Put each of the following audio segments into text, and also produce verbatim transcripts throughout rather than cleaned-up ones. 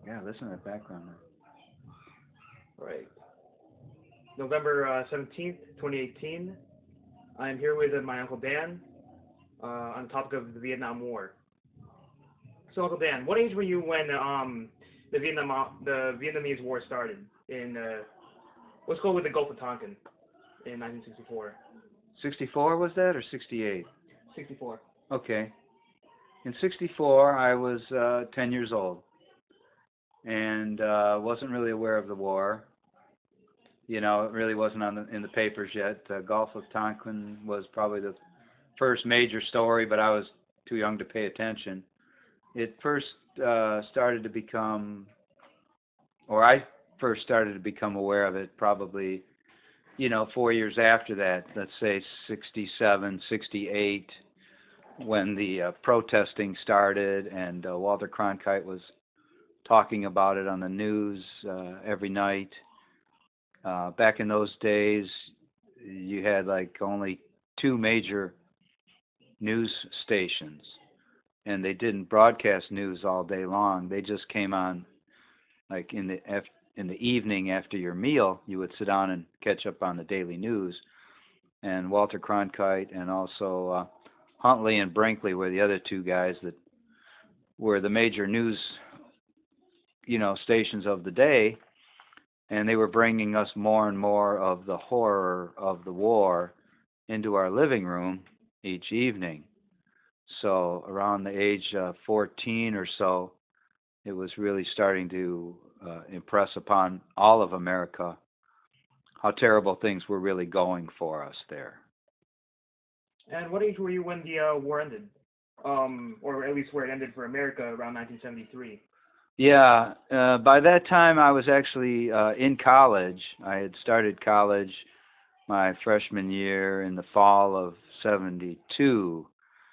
Yeah, listen to that background. Right. November uh, seventeenth, twenty eighteen. I'm here with uh, my Uncle Dan uh, on the topic of the Vietnam War. So, Uncle Dan, what age were you when um, the Vietnam the Vietnamese War started? In uh, let's go with the Gulf of Tonkin in nineteen sixty-four. sixty-four was that or sixty-eight? sixty-four. Okay. In sixty-four, I was uh, ten years old and uh, wasn't really aware of the war. You know, it really wasn't on the, in the papers yet. Uh, Gulf of Tonkin was probably the first major story, but I was too young to pay attention. It first uh, started to become, or I first started to become aware of it probably, you know, four years after that, let's say sixty-seven, sixty-eight, when the uh, protesting started and uh, Walter Cronkite was talking about it on the news uh, every night. Uh, back in those days, you had like only two major news stations, and they didn't broadcast news all day long. They just came on like in the in the evening after your meal. You would sit down and catch up on the daily news. And Walter Cronkite and also uh, Huntley and Brinkley were the other two guys that were the major news, you know, stations of the day, and they were bringing us more and more of the horror of the war into our living room each evening. So around the age of fourteen or so, it was really starting to uh, impress upon all of America how terrible things were really going for us there. And what age were you when the uh, war ended? Um, or at least where it ended for America around nineteen seventy-three. Yeah, uh, by that time I was actually uh, in college. I had started college my freshman year in the fall of seventy-two,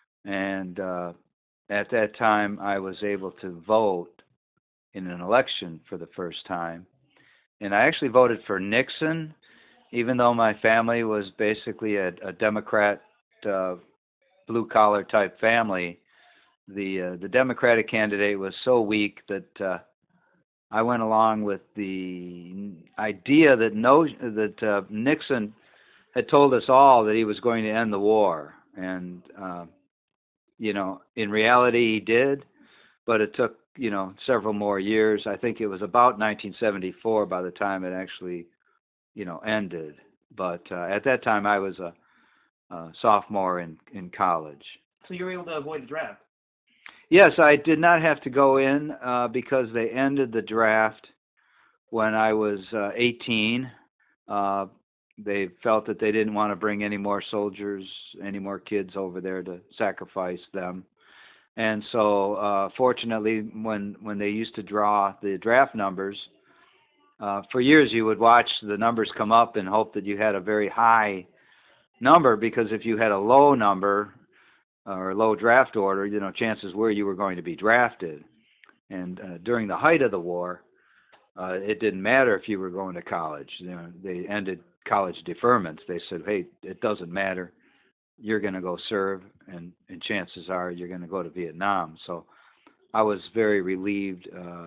and uh, at that time I was able to vote in an election for the first time. And I actually voted for Nixon, even though my family was basically a, a Democrat, uh, blue collar type family. The uh, the Democratic candidate was so weak that uh, I went along with the idea that no that uh, Nixon had told us all that he was going to end the war, and uh, you know, in reality, he did, but it took, you know, several more years. I think it was about nineteen seventy-four by the time it actually, you know, ended. But uh, at that time, I was a, a sophomore in in college. So you were able to avoid the draft. Yes, I did not have to go in uh, because they ended the draft when I was uh, eighteen. Uh, they felt that they didn't want to bring any more soldiers, any more kids over there to sacrifice them. And so, uh, fortunately, when when they used to draw the draft numbers, uh, for years you would watch the numbers come up and hope that you had a very high number, because if you had a low number or a low draft order, you know, chances were you were going to be drafted. And uh, during the height of the war, uh, it didn't matter if you were going to college. You know, they ended college deferments. They said, hey, it doesn't matter. You're going to go serve, and, and chances are you're going to go to Vietnam. So I was very relieved uh,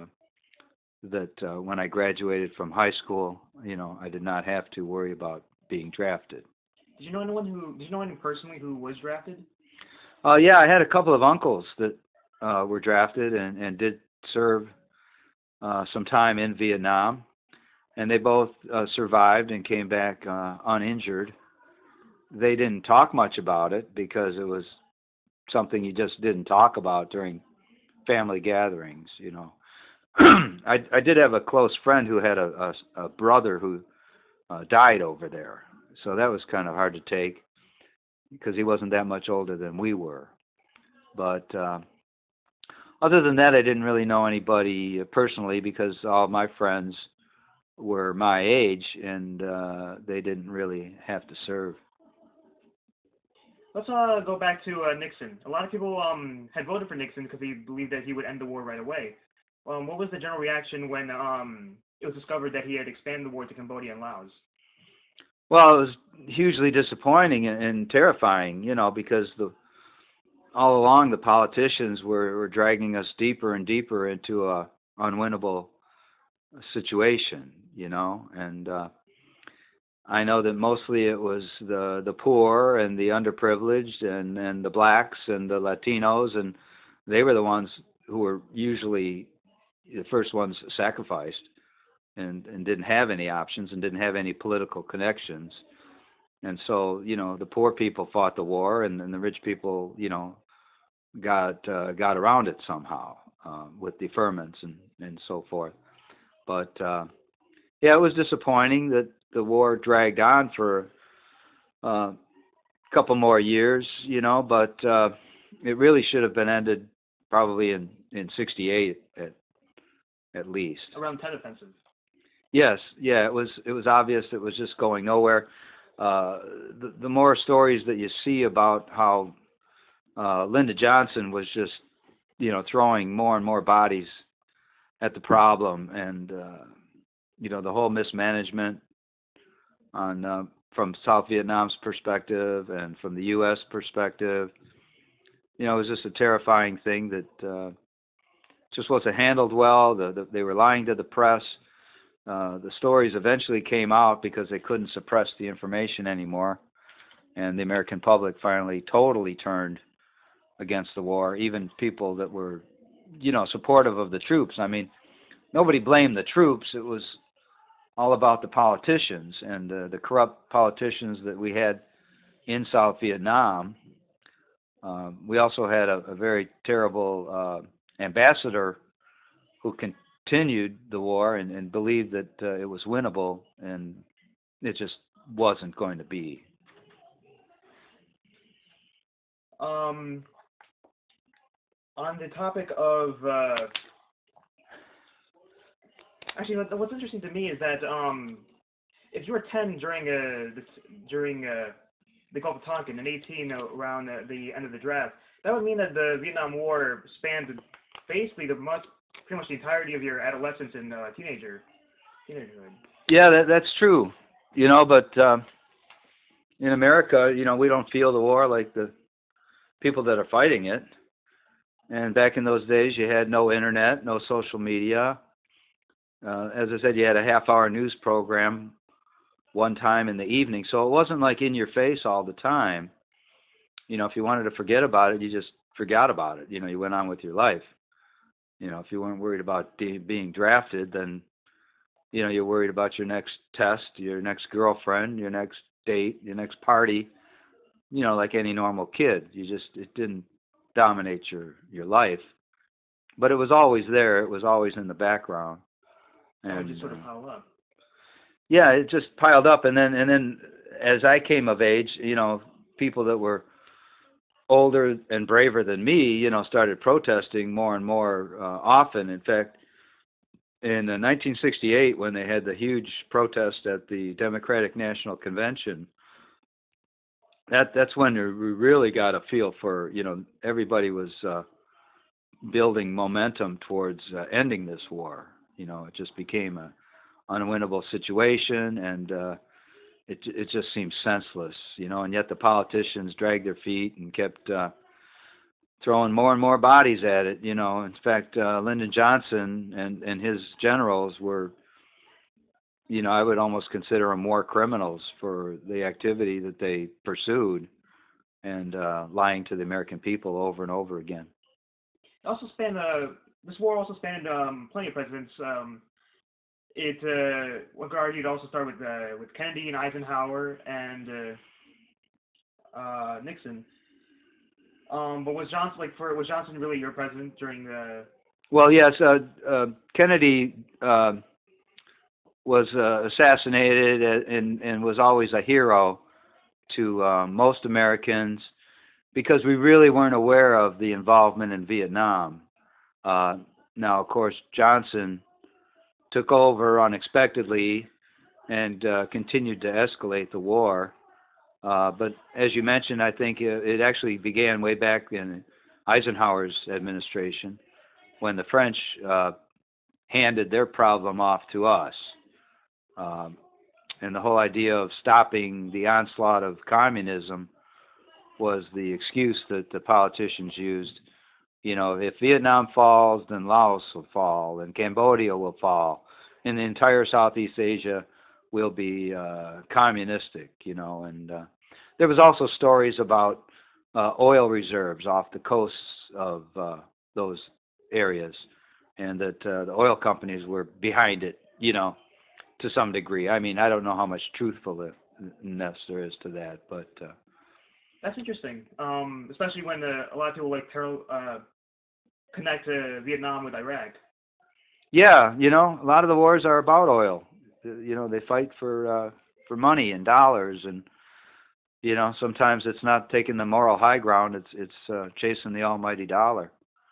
that uh, when I graduated from high school, you know, I did not have to worry about being drafted. Did you know anyone who? Did you know anyone personally who was drafted? Uh, yeah, I had a couple of uncles that uh, were drafted and, and did serve uh, some time in Vietnam, and they both uh, survived and came back uh, uninjured. They didn't talk much about it because it was something you just didn't talk about during family gatherings, you know. I, I did have a close friend who had a, a, a brother who uh, died over there, so that was kind of hard to take because he wasn't that much older than we were. But uh, other than that, I didn't really know anybody personally because all my friends were my age, and uh, they didn't really have to serve. Let's uh, go back to uh, Nixon. A lot of people um, had voted for Nixon because they believed that he would end the war right away. Um, what was the general reaction when um, it was discovered that he had expanded the war to Cambodia and Laos? Well, it was hugely disappointing and, and terrifying, you know, because the all along the politicians were, were dragging us deeper and deeper into a unwinnable situation, you know, and uh, I know that mostly it was the the poor and the underprivileged and and the blacks and the Latinos, and they were the ones who were usually the first ones sacrificed and and didn't have any options and didn't have any political connections. And so, you know, the poor people fought the war, and, and the rich people, you know, got uh, got around it somehow uh, with deferments and and so forth. But uh, yeah, it was disappointing that the war dragged on for uh, a couple more years, you know. But uh, it really should have been ended probably in in sixty-eight at at least. Around Tet Offensive. Yes, yeah, it was it was obvious it was just going nowhere. Uh, the, the more stories that you see about how uh, Lyndon Johnson was just, you know, throwing more and more bodies at the problem, and uh, you know, the whole mismanagement on uh, from South Vietnam's perspective and from the U S perspective, you know, it was just a terrifying thing that uh, just wasn't handled well. The, the, they were lying to the press. Uh, the stories eventually came out because they couldn't suppress the information anymore, and the American public finally totally turned against the war. Even people that were, you know, supportive of the troops. I mean, nobody blamed the troops. It was all about the politicians and uh, the corrupt politicians that we had in South Vietnam. Uh, we also had a, a very terrible uh, ambassador who continued the war and, and believed that uh, it was winnable, and it just wasn't going to be. Um, on the topic of uh, actually, what- what's interesting to me is that um, if you were ten during uh, this, during uh, the Gulf of Tonkin and eighteen around uh, the end of the draft, that would mean that the Vietnam War spanned basically the much, pretty much the entirety of your adolescence and uh, teenager teenagerhood. Yeah, that, that's true. You know, but uh, in America, you know, we don't feel the war like the people that are fighting it. And back in those days, you had no internet, no social media. Uh, as I said, you had a half-hour news program one time in the evening, so it wasn't like in your face all the time. You know, if you wanted to forget about it, you just forgot about it. You know, you went on with your life. You know, if you weren't worried about de- being drafted, then, you know, you're worried about your next test, your next girlfriend, your next date, your next party. You know, like any normal kid, you just it didn't dominate your your life, but it was always there. It was always in the background, That would and just sort of uh, pile up. yeah, it just piled up. And then and then as I came of age, you know, people that were older and braver than me, you know, started protesting more and more uh, often. In fact, in uh, nineteen sixty-eight, when they had the huge protest at the Democratic National Convention, that that's when we really got a feel for, you know, everybody was uh, building momentum towards uh, ending this war. You know, it just became a unwinnable situation, and uh, it it just seemed senseless, you know. And yet the politicians dragged their feet and kept uh, throwing more and more bodies at it. You know, in fact, uh, Lyndon Johnson and and his generals were, you know, I would almost consider them war criminals for the activity that they pursued and uh, lying to the American people over and over again. It also spanned uh, this war also spanned um, plenty of presidents. Um, it uh, one could argue it also started with uh, with Kennedy and Eisenhower and uh, uh, Nixon. Um, but was Johnson like for was Johnson really your president during the? Well, yes, uh, uh, Kennedy uh, was uh, assassinated and, and was always a hero to uh, most Americans because we really weren't aware of the involvement in Vietnam. Uh, now, of course, Johnson took over unexpectedly and uh, continued to escalate the war. Uh, but as you mentioned, I think it, it actually began way back in Eisenhower's administration when the French uh, handed their problem off to us. Um, and the whole idea of stopping the onslaught of communism was the excuse that the politicians used, You know, if Vietnam falls, then Laos will fall, and Cambodia will fall, and the entire Southeast Asia will be uh, communistic. You know, and uh, there was also stories about uh, oil reserves off the coasts of uh, those areas, and that uh, the oil companies were behind it. You know, to some degree. I mean, I don't know how much truthfulness there is to that, but uh, That's interesting. Um, especially when uh, a lot of people like parallel, uh, connect uh, Vietnam with Iraq. yeah, you know, a lot of the wars are about oil. Uh, You know, they fight for uh, for money and dollars, and you know, sometimes it's not taking the moral high ground; it's it's uh, chasing the almighty dollar.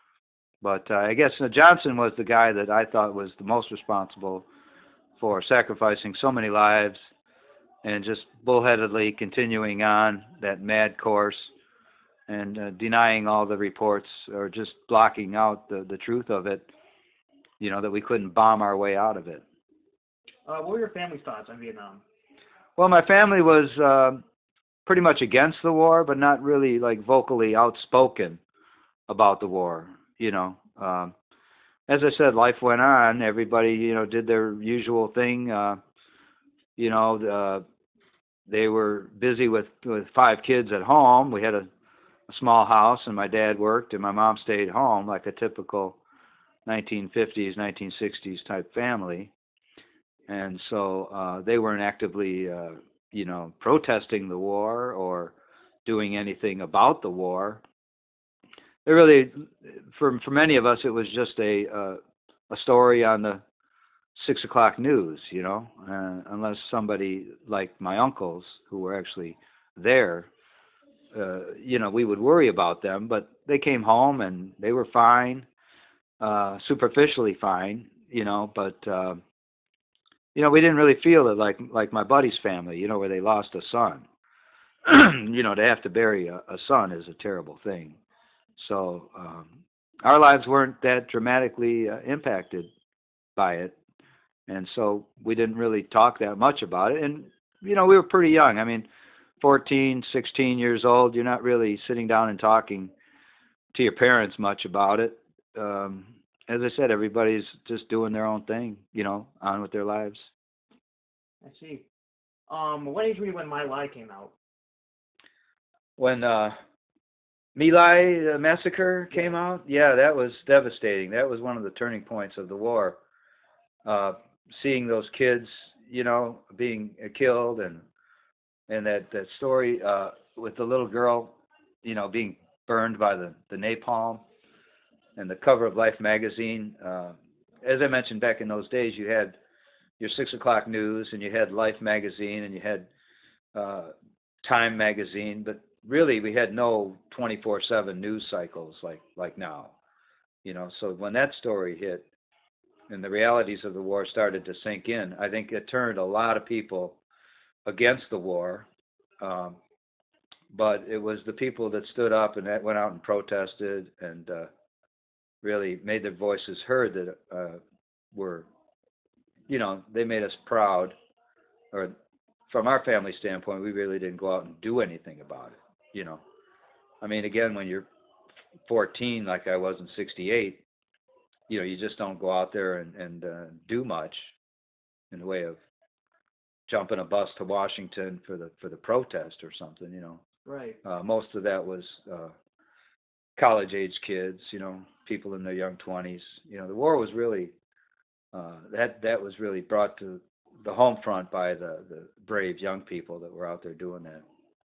But uh, I guess uh, Johnson was the guy that I thought was the most responsible for sacrificing so many lives and just bullheadedly continuing on that mad course and uh, denying all the reports or just blocking out the, the truth of it, you know, that we couldn't bomb our way out of it. Uh, what were your family's thoughts on Vietnam? Well, my family was uh, pretty much against the war, but not really like vocally outspoken about the war, you know. Um, as I said, life went on. Everybody, you know, did their usual thing. Uh, you know, uh, they were busy with, with five kids at home. We had a a small house, and my dad worked, and my mom stayed home like a typical nineteen fifties, nineteen sixties type family. And so uh, they weren't actively, uh, you know, protesting the war or doing anything about the war. It really, for for many of us, it was just a uh, a story on the six o'clock news, you know, uh, unless somebody like my uncles who were actually there, uh, you know, we would worry about them, but they came home and they were fine, uh, superficially fine, you know, but, uh, you know, we didn't really feel it like, like my buddy's family, you know, where they lost a son. You know, to have to bury a, a son is a terrible thing. So, um, our lives weren't that dramatically uh, impacted by it. And so we didn't really talk that much about it. And, you know, we were pretty young. I mean, fourteen, sixteen years old, you're not really sitting down and talking to your parents much about it. Um, as I said, everybody's just doing their own thing, you know, on with their lives. I see. Um, what age were you when My Lai came out? When uh, My Lai uh, massacre Yeah. came out, yeah, that was devastating. That was one of the turning points of the war. Uh, seeing those kids, you know, being uh, killed, and and that that story uh, with the little girl, you know, being burned by the the napalm, and the cover of Life magazine. Uh, as I mentioned, back in those days, you had your six o'clock news, and you had Life magazine, and you had uh, Time magazine, but really we had no twenty-four seven news cycles like like now. You know, so when that story hit and the realities of the war started to sink in, I think it turned a lot of people against the war. Um, but it was the people that stood up and that went out and protested and uh, really made their voices heard that uh, were, you know, they made us proud. Or from our family standpoint, we really didn't go out and do anything about it. You know, I mean, again, when you're fourteen, like I was in sixty-eight, you know, you just don't go out there and, and uh, do much in the way of jumping a bus to Washington for the for the protest or something. You know, Right. uh, most of that was uh, college age kids. You know, people in their young twenties. You know, the war was really uh, that that was really brought to the home front by the the brave young people that were out there doing that.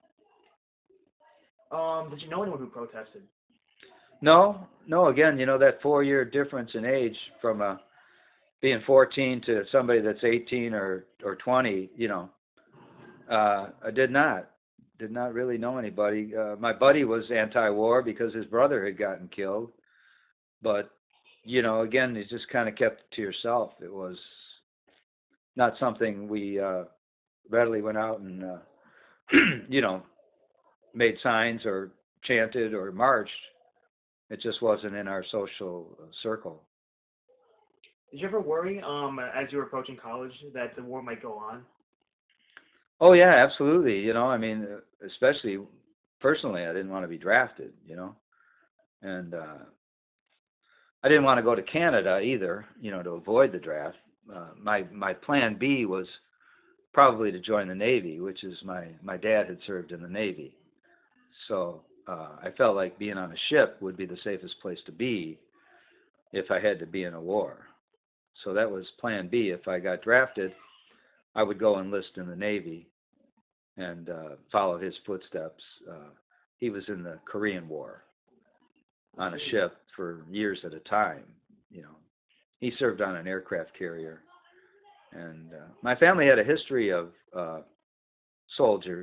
Um, did you know anyone who protested? No, no. Again, you know that four year difference in age from uh, being fourteen to somebody that's eighteen or or twenty. You know, uh, I did not did not really know anybody. Uh, my buddy was anti-war because his brother had gotten killed, but you know, again, you just kind of kept it to yourself. It was not something we uh, readily went out and uh, you know, made signs or chanted or marched. It just wasn't in our social uh, circle. Did you ever worry, um, as you were approaching college, that the war might go on? Oh yeah, absolutely. You know, I mean, uh, especially personally, I didn't want to be drafted. You know, and uh, I didn't want to go to Canada either, you know, to avoid the draft. Uh, my my plan B was probably to join the Navy, which is my my dad had served in the Navy, so uh, I felt like being on a ship would be the safest place to be if I had to be in a war. So that was plan B. If I got drafted, I would go enlist in the Navy and uh, follow his footsteps. Uh, he was in the Korean War on a ship for years at a time. You know, he served on an aircraft carrier, and uh, my family had a history of uh, soldiers.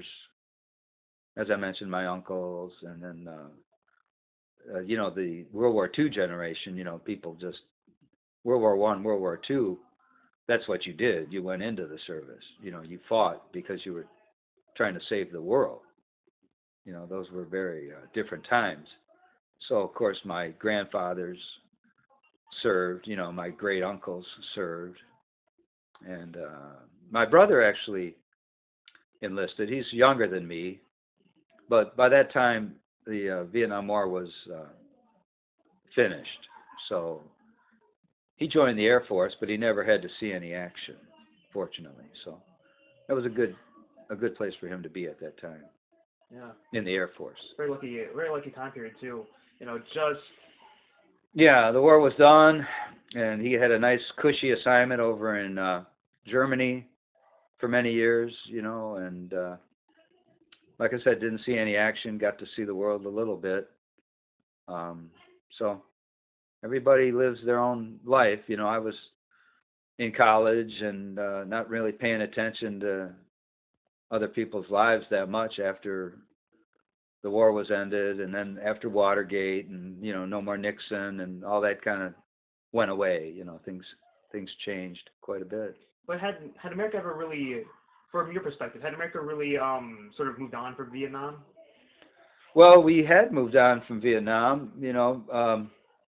As I mentioned, my uncles, and then uh, uh, you know, the World War Two generation. You know, people just World War One, World War Two. That's what you did. You went into the service. You know, you fought because you were trying to save the world. You know, those were very uh, different times. So, of course, my grandfathers served, you know, my great uncles served. And uh, my brother actually enlisted. He's younger than me. But by that time, the uh, Vietnam War was uh, finished. So he joined the Air Force, but he never had to see any action, fortunately. So that was a good a good place for him to be at that time. Yeah. In the Air Force. Very lucky, very lucky time period too. You know, just. Yeah, the war was done, and he had a nice cushy assignment over in uh, Germany for many years. You know, and uh, like I said, didn't see any action. Got to see the world a little bit. Um, so everybody lives their own life. You know, I was in college and uh, not really paying attention to other people's lives that much after the war was ended, and then after Watergate, and you know, no more Nixon, and all that kind of went away. You know, things things changed quite a bit. But had had America ever really, from your perspective, had America really um sort of moved on from Vietnam? Well, we had moved on from Vietnam. You know, um,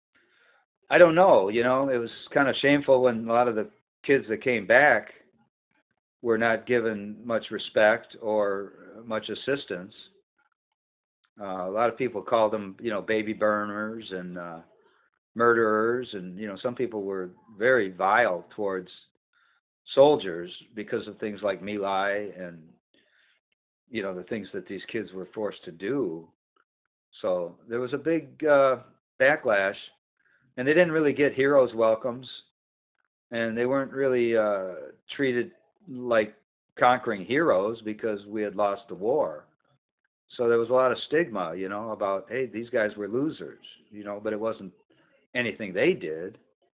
I don't know. You know, it was kind of shameful when a lot of the kids that came back were not given much respect or much assistance. Uh, a lot of people called them, you know, baby burners and uh, murderers, and you know, some people were very vile towards soldiers because of things like My Lai and you know, the things that these kids were forced to do. So there was a big uh, backlash, and they didn't really get heroes' welcomes, and they weren't really uh, treated like conquering heroes because we had lost the war. So there was a lot of stigma, you know, about, hey, these guys were losers, you know, but it wasn't anything they did.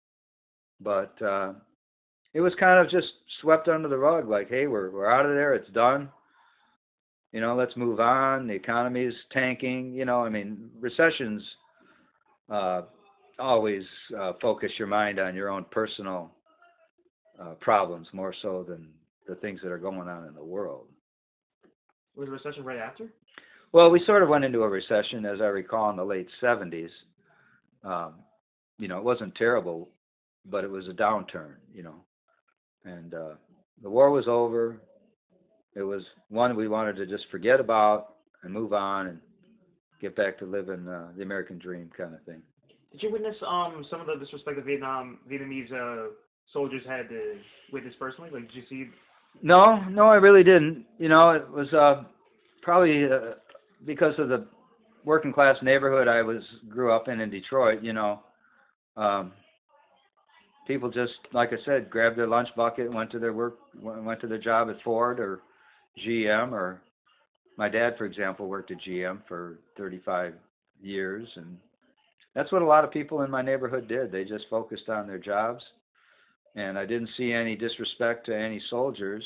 But uh, it was kind of just swept under the rug, like, hey, we're we're out of there, it's done. You know, let's move on. The economy's tanking. You know, I mean, recessions uh, always uh, focus your mind on your own personal uh, problems more so than the things that are going on in the world. Was the recession right after? Well, we sort of went into a recession, as I recall, in the late seventies. Um, you know, it wasn't terrible, but it was a downturn, you know. And uh, the war was over. It was one we wanted to just forget about and move on and get back to living uh, the American dream kind of thing. Did you witness um some of the disrespect that Vietnam Vietnamese uh, soldiers had to witness personally? Like, did you see? No, no, I really didn't. You know, it was uh, probably uh, because of the working class neighborhood I was grew up in in Detroit. You know, um, people just, like I said, grabbed their lunch bucket, went to their work, went to their job at Ford or G M, or my dad, for example, worked at G M for thirty-five years, and that's what a lot of people in my neighborhood did. They just focused on their jobs, and I didn't see any disrespect to any soldiers.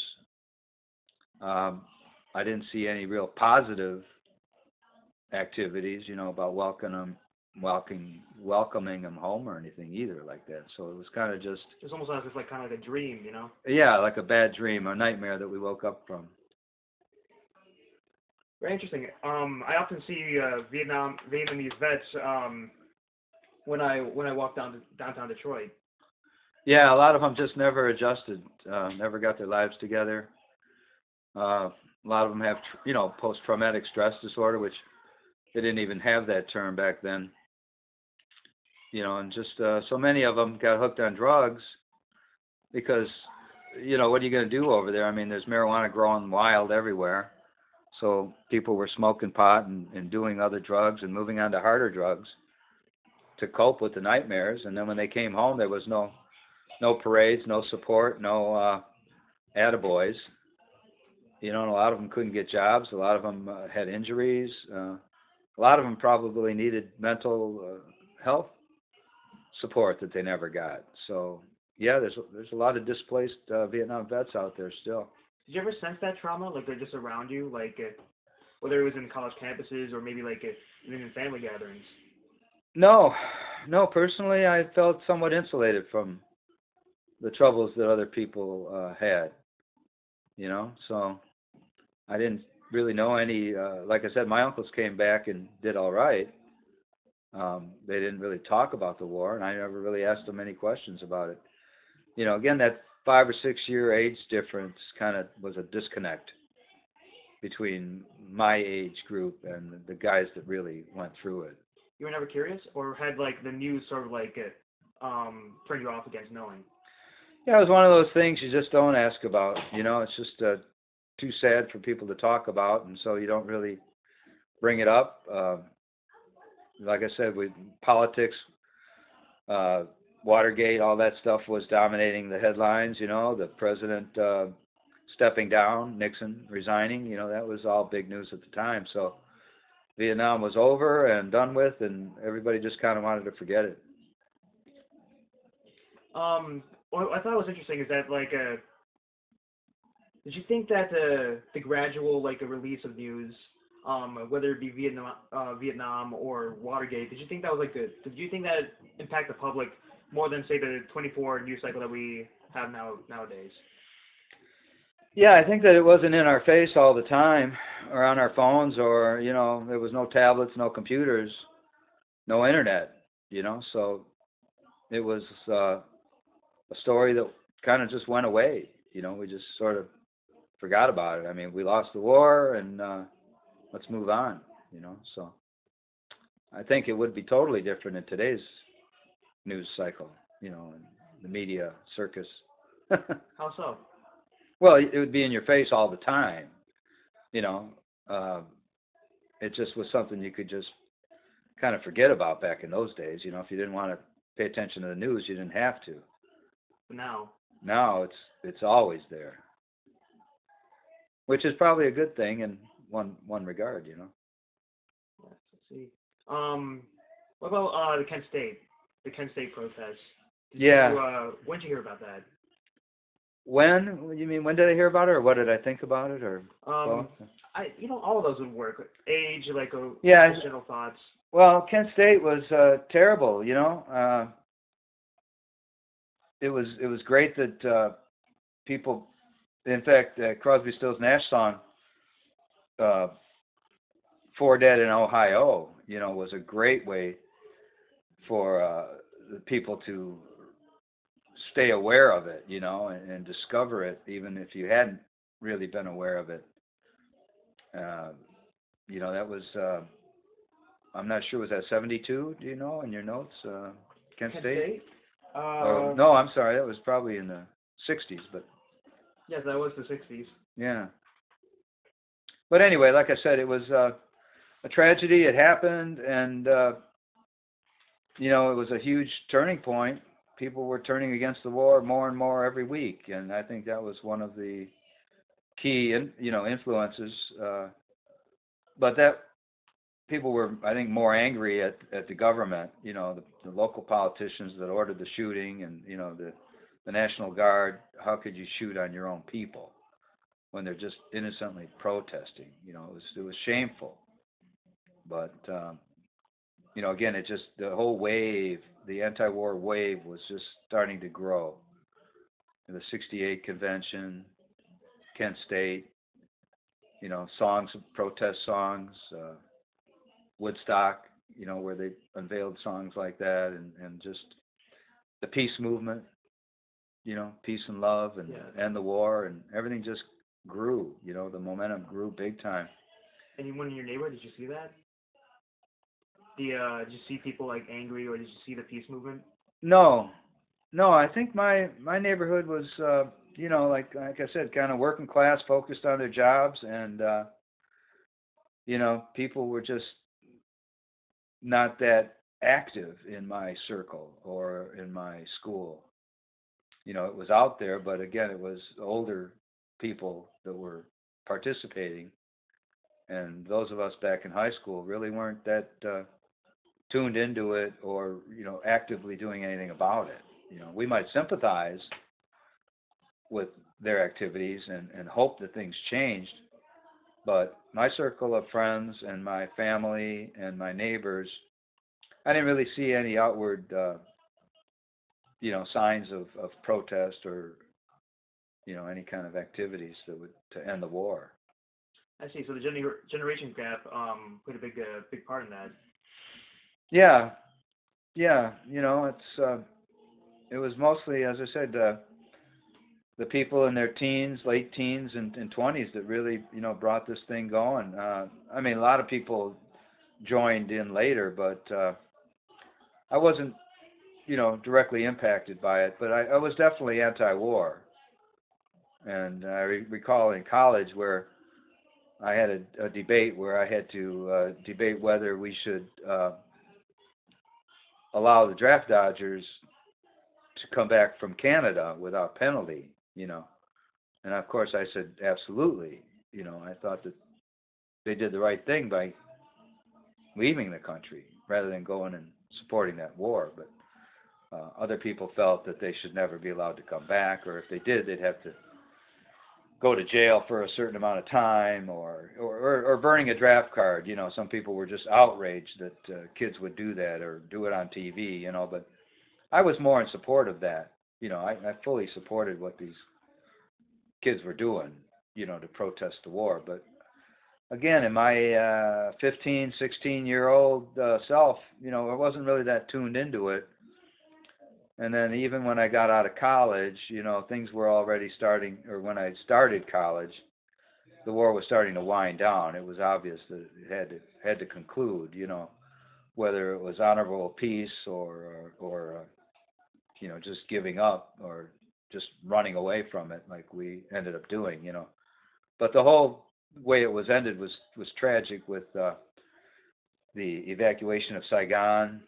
Um, I didn't see any real positive activities, you know, about welcoming them, welcoming, welcoming them home or anything either like that. So it was kind of just. It's almost like it's like kind of like a dream, you know. Yeah, like a bad dream, a nightmare that we woke up from. Very interesting. Um, I often see uh, Vietnam Vietnamese vets um, when I when I walk down to downtown Detroit. Yeah, a lot of them just never adjusted, uh, never got their lives together. Uh, a lot of them have, you know, post-traumatic stress disorder, which they didn't even have that term back then. you know, and just uh, so many of them got hooked on drugs because, you know, what are you going to do over there? I mean, there's marijuana growing wild everywhere. So people were smoking pot and, and doing other drugs and moving on to harder drugs to cope with the nightmares. And then when they came home, there was no no parades, no support, no uh, attaboys. You know, and a lot of them couldn't get jobs. A lot of them uh, had injuries. Uh, a lot of them probably needed mental uh, health support that they never got. So yeah, there's there's a lot of displaced uh, Vietnam vets out there still. Did you ever sense that trauma, like they're just around you, like uh, whether it was in college campuses or maybe like uh, even in family gatherings? No, no. Personally, I felt somewhat insulated from the troubles that other people uh, had. You know, so I didn't really know any. Uh, like I said, my uncles came back and did all right. Um, they didn't really talk about the war, and I never really asked them any questions about it. You know, again, that five or six year age difference kind of was a disconnect between my age group and the guys that really went through it. You were never curious, or had like the news sort of like uh, um turned you off against knowing? Yeah, it was one of those things you just don't ask about. You know, it's just uh, too sad for people to talk about, and so you don't really bring it up. Uh, like I said, with politics, uh, Watergate, all that stuff was dominating the headlines. You know, the president uh, stepping down, Nixon resigning. You know, that was all big news at the time. So Vietnam was over and done with, and everybody just kind of wanted to forget it. Um, what I thought was interesting is that like uh, did you think that uh, the gradual like a release of news, um, whether it be Vietnam, uh, Vietnam or Watergate, did you think that was like good? Did you think that impact the public more than say the twenty-four news cycle that we have now nowadays? Yeah, I think that it wasn't in our face all the time, or on our phones, or you know, there was no tablets, no computers, no internet. You know, so it was uh, a story that kind of just went away. You know, we just sort of forgot about it. I mean, we lost the war, and uh, let's move on. You know, so I think it would be totally different in today's news cycle. You know, and the media circus. How so? Well, it would be in your face all the time. You know, uh, it just was something you could just kind of forget about back in those days. You know, if you didn't want to pay attention to the news, you didn't have to. But now, Now it's it's always there, which is probably a good thing in one one regard. You know. yes, let's see. Um, what about uh the Kent State, the Kent State protests? Did Yeah. you uh when did you hear about that? When you mean when did I hear about it, or what did I think about it, or Um, both? I you know all of those would work. Age, like uh, Yeah. general thoughts. Well, Kent State was uh, terrible. You know, uh, it was it was great that uh, people. In fact, uh, Crosby, Stills, Nash song, uh, "Four Dead in Ohio," you know, was a great way for uh, the people to stay aware of it, you know, and, and discover it, even if you hadn't really been aware of it. Uh, you know, that was. Uh, I'm not sure. Was that seventy-two? Do you know in your notes, uh, Kent Kent State? State? Or Uh, no, I'm sorry. That was probably in the sixties, but yes, that was the sixties. yeah. But anyway, like I said, it was uh, a tragedy. It happened, and uh, you know, it was a huge turning point. People were turning against the war more and more every week, and I think that was one of the key, in, you know, influences. Uh, but that people were, I think, more angry at at the government. You know, the, the local politicians that ordered the shooting, and you know, the the National Guard. How could you shoot on your own people when they're just innocently protesting? You know, it was it was shameful. But um, you know, again, it just the whole wave, the anti-war wave, was just starting to grow. The sixty-eight convention, Kent State, you know, songs, protest songs, uh, Woodstock, you know, where they unveiled songs like that, and, and just the peace movement, you know, peace and love, and Yeah. and the war, and everything just grew. You know, the momentum grew big time. Anyone in your neighborhood, did you see that? Do you, uh, did you see people like angry, or did you see the peace movement? No, no. I think my my neighborhood was, uh, you know, like like I said, kind of working class, focused on their jobs, and uh, you know, people were just not that active in my circle or in my school. You know, it was out there, but again, it was older people that were participating, and those of us back in high school really weren't that uh, tuned into it or you know actively doing anything about it. You know, we might sympathize with their activities and, and hope that things changed, but my circle of friends and my family and my neighbors, I didn't really see any outward, uh, you know, signs of, of protest or you know any kind of activities that would to end the war. I see. So the gener- generation gap um, played a big, uh, big part in that. Yeah, yeah, you know, it's uh, it was mostly, as I said, uh, the people in their teens, late teens, and, and twenties that really, you know, brought this thing going. Uh, I mean, a lot of people joined in later, but uh, I wasn't, you know, directly impacted by it. But I, I was definitely anti-war, and I re- recall in college where I had a, a debate where I had to uh, debate whether we should uh, allow the draft dodgers to come back from Canada without penalty, you know. And of course, I said absolutely. You know, I thought that they did the right thing by leaving the country rather than going and supporting that war. But uh, other people felt that they should never be allowed to come back, or if they did, they'd have to go to jail for a certain amount of time, or or, or, or burning a draft card. You know, some people were just outraged that uh, kids would do that or do it on T V. You know, but I was more in support of that. You know, I, I fully supported what these kids were doing. You know, to protest the war, but again, in my uh, fifteen, sixteen year old uh, self, you know, I wasn't really that tuned into it. And then even when I got out of college, you know, things were already starting, or when I started college, the war was starting to wind down. It was obvious that it had to had to conclude, you know, whether it was honorable peace or or, or uh, you know just giving up or just running away from it, like we ended up doing, you know. But the whole way it was ended was was tragic with uh, the evacuation of Saigon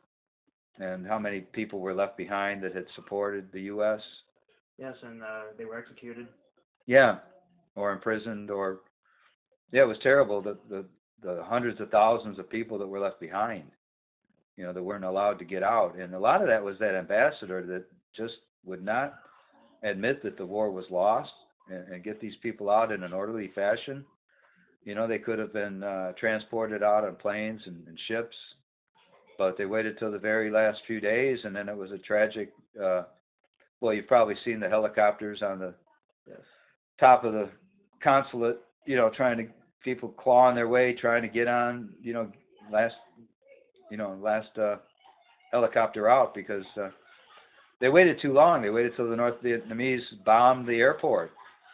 and how many people were left behind that had supported the U S. Yes, and uh, they were executed. Yeah, or imprisoned, or yeah, it was terrible. The the the hundreds of thousands of people that were left behind, you know, that weren't allowed to get out, and a lot of that was that ambassador that just would not admit that the war was lost and, and get these people out in an orderly fashion. You know, they could have been uh, transported out on planes and, and ships, but they waited till the very last few days, and then it was a tragic. Uh, well, you've probably seen the helicopters on the Yes. top of the consulate, you know, trying to people clawing their way, trying to get on, you know, last, you know, last uh, helicopter out because uh, they waited too long. They waited till the North Vietnamese bombed the airport,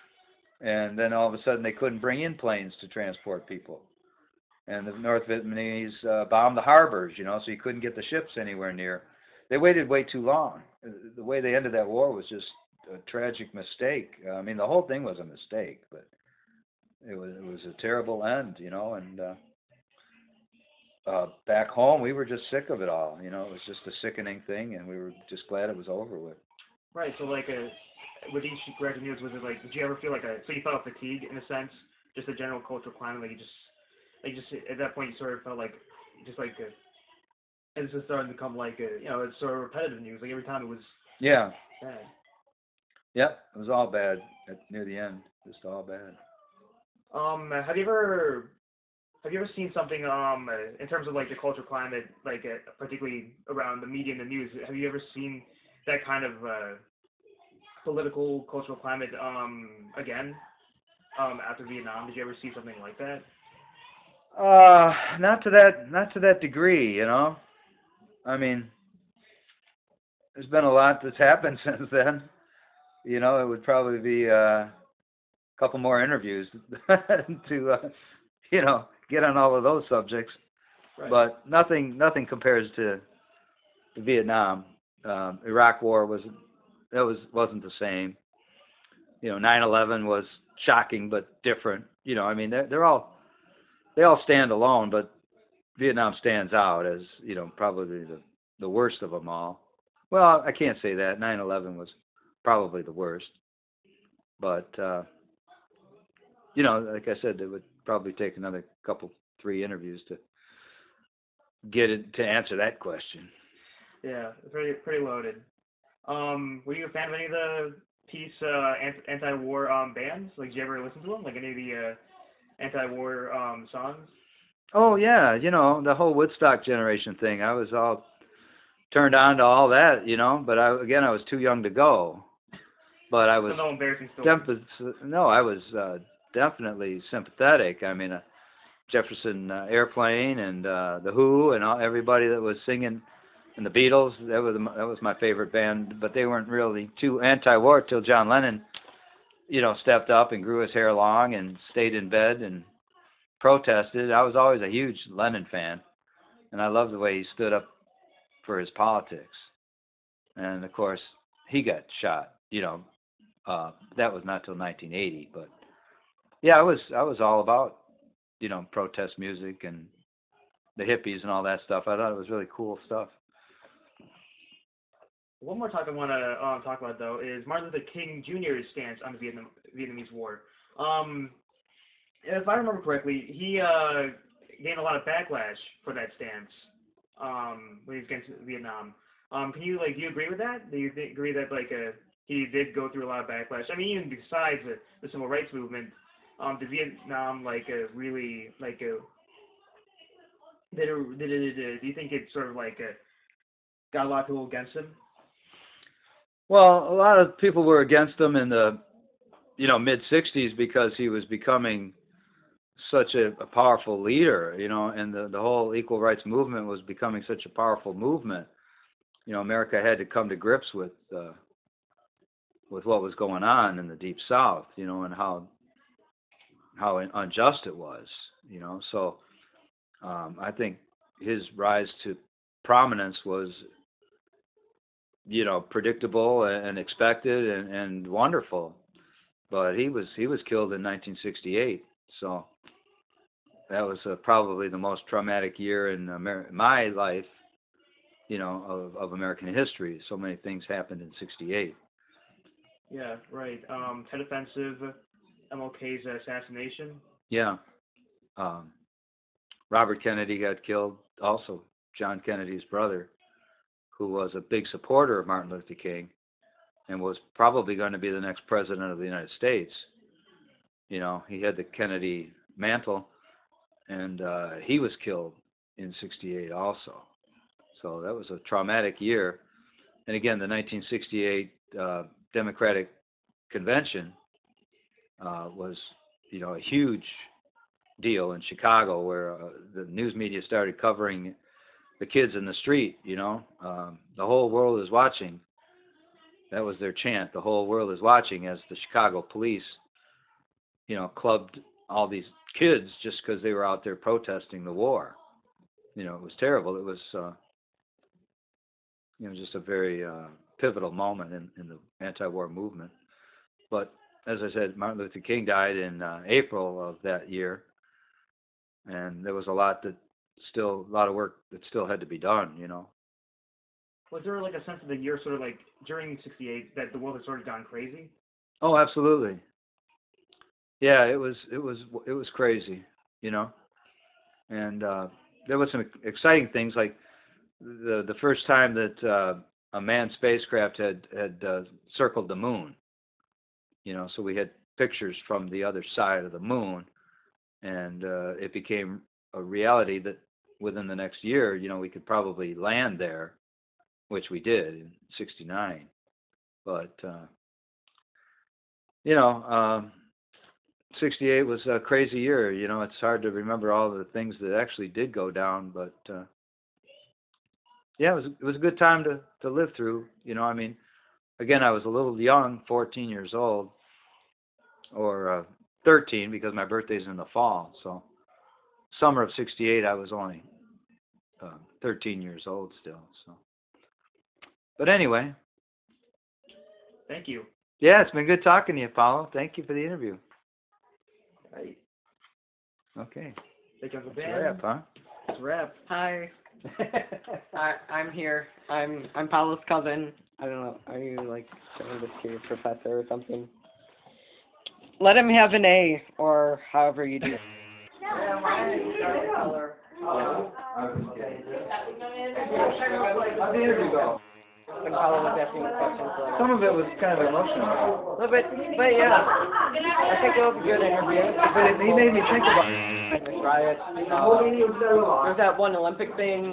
and then all of a sudden they couldn't bring in planes to transport people. And the North Vietnamese uh, bombed the harbors, you know, so you couldn't get the ships anywhere near. They waited way too long. The way they ended that war was just a tragic mistake. I mean, the whole thing was a mistake, but it was it was a terrible end, you know. And uh, uh, back home, we were just sick of it all. You know, it was just a sickening thing, and we were just glad it was over with. Right. So like, uh, with each graduate news, was it like, did you ever feel like a, so you felt fatigue in a sense, just the general cultural climate, like you just, like just at that point you sort of felt like, just like, uh, and it's starting to become like, a, you know, it's sort of repetitive news. Like every time it was Yeah, bad. yep, it was all bad at, near the end, just all bad. Um, have you ever have you ever seen something um uh, in terms of like the cultural climate, like uh, particularly around the media and the news? Have you ever seen that kind of uh, political cultural climate um again um after Vietnam? Did you ever see something like that? Uh, not to that, not to that degree, you know. I mean, there's been a lot that's happened since then. You know, it would probably be uh, a couple more interviews to, uh, you know, get on all of those subjects. Right. but nothing nothing compares to Vietnam. Um, Iraq War was that was wasn't the same. You know, nine eleven was shocking but different. You know, I mean, they're they're all they all stand alone, but Vietnam stands out as, you know, probably the the worst of them all. Well, I can't say that. nine eleven was probably the worst, but uh, you know, like I said, it would probably take another couple, three interviews to get it to answer that question. Yeah, pretty pretty loaded. Um, were you a fan of any of the peace uh, ant- anti-war um, bands? Like, did you ever listen to them? Like any of the uh, anti-war um, songs? Oh yeah, you know, the whole Woodstock generation thing. I was all turned on to all that, you know, but I again I was too young to go. But I was So no embarrassing stories. def- no, I was uh, definitely sympathetic. I mean, uh, Jefferson uh, Airplane and uh, the Who and all, everybody that was singing, and the Beatles. That was that was my favorite band. But they weren't really too anti-war till John Lennon, you know, stepped up and grew his hair long and stayed in bed and protested. I was always a huge Lennon fan, and I loved the way he stood up for his politics. And of course, he got shot. You know, uh, that was not till nineteen eighty. But yeah, I was I was all about, you know, protest music and the hippies and all that stuff. I thought it was really cool stuff. One more topic I want to um, talk about though is Martin Luther King Junior's stance on the Vietnam Vietnamese War. Um, if I remember correctly, he uh, gained a lot of backlash for that stance um, when he was against Vietnam. Um, can you like do you agree with that? Do you think, agree that like uh, he did go through a lot of backlash? I mean, even besides the, the civil rights movement, um, did Vietnam like uh, really like uh, did it, did it, did it, do you think it sort of like uh, got a lot of people against him? Well, a lot of people were against him in the, you know, mid sixties because he was becoming such a, a powerful leader, you know, and the, the whole equal rights movement was becoming such a powerful movement. You know, America had to come to grips with uh, with what was going on in the Deep South, you know, and how how unjust it was, you know. So um, I think his rise to prominence was, you know, predictable and expected and, and wonderful. But he was he was killed in nineteen sixty-eight, so that was uh, probably the most traumatic year in Amer- my life, you know, of, of American history. So many things happened in sixty-eight. Yeah, right. Um, Tet Offensive, M L K's assassination. Yeah. Um, Robert Kennedy got killed, also John Kennedy's brother, who was a big supporter of Martin Luther King and was probably going to be the next president of the United States. You know, he had the Kennedy mantle, and uh, he was killed in sixty-eight also. So that was a traumatic year. And again, the nineteen sixty-eight uh, Democratic Convention uh, was, you know, a huge deal in Chicago, where uh, the news media started covering the kids in the street. You know, um, the whole world is watching. That was their chant. The whole world is watching, as the Chicago police, you know, clubbed all these kids just because they were out there protesting the war. You know, it was terrible. It was, uh, you know, just a very uh, pivotal moment in, in the anti-war movement. But as I said, Martin Luther King died in uh, April of that year, and there was a lot that still, a lot of work that still had to be done. You know. Was there like a sense of the year, sort of like during sixty-eight, that the world had sort of gone crazy? Oh, absolutely. Yeah, it was, it was, it was crazy. You know, and uh, there was some exciting things, like the the first time that uh, a manned spacecraft had had uh, circled the moon. You know, so we had pictures from the other side of the moon, and uh, it became a reality that within the next year, you know, we could probably land there, which we did in sixty-nine. But uh, you know, um, sixty-eight was a crazy year. You know, it's hard to remember all the things that actually did go down, but uh, yeah, it was it was a good time to to live through. You know, I mean, again, I was a little young, fourteen years old, or uh, thirteen, because my birthday's in the fall. So summer of sixty-eight, I was only uh, thirteen years old still. So, but anyway, Thank you. yeah, it's been good talking to you, Paulo. Thank you for the interview. Right. Okay, Thank you, Uncle that's a Dan. wrap, huh? It's a wrap. Hi. I, I'm here. I'm I'm Paolo's cousin. I don't know. Are you like showing this to your professor or something? Let him have an A, or however you do it. Yeah, why color? Oh, I was kidding. How'd the interview go? When Paolo was asking the questions. Like, Some of it was kind of emotional. a little bit, but yeah, I think it was a good interview. But it, he made me think about Try it. Um, there's that one Olympic thing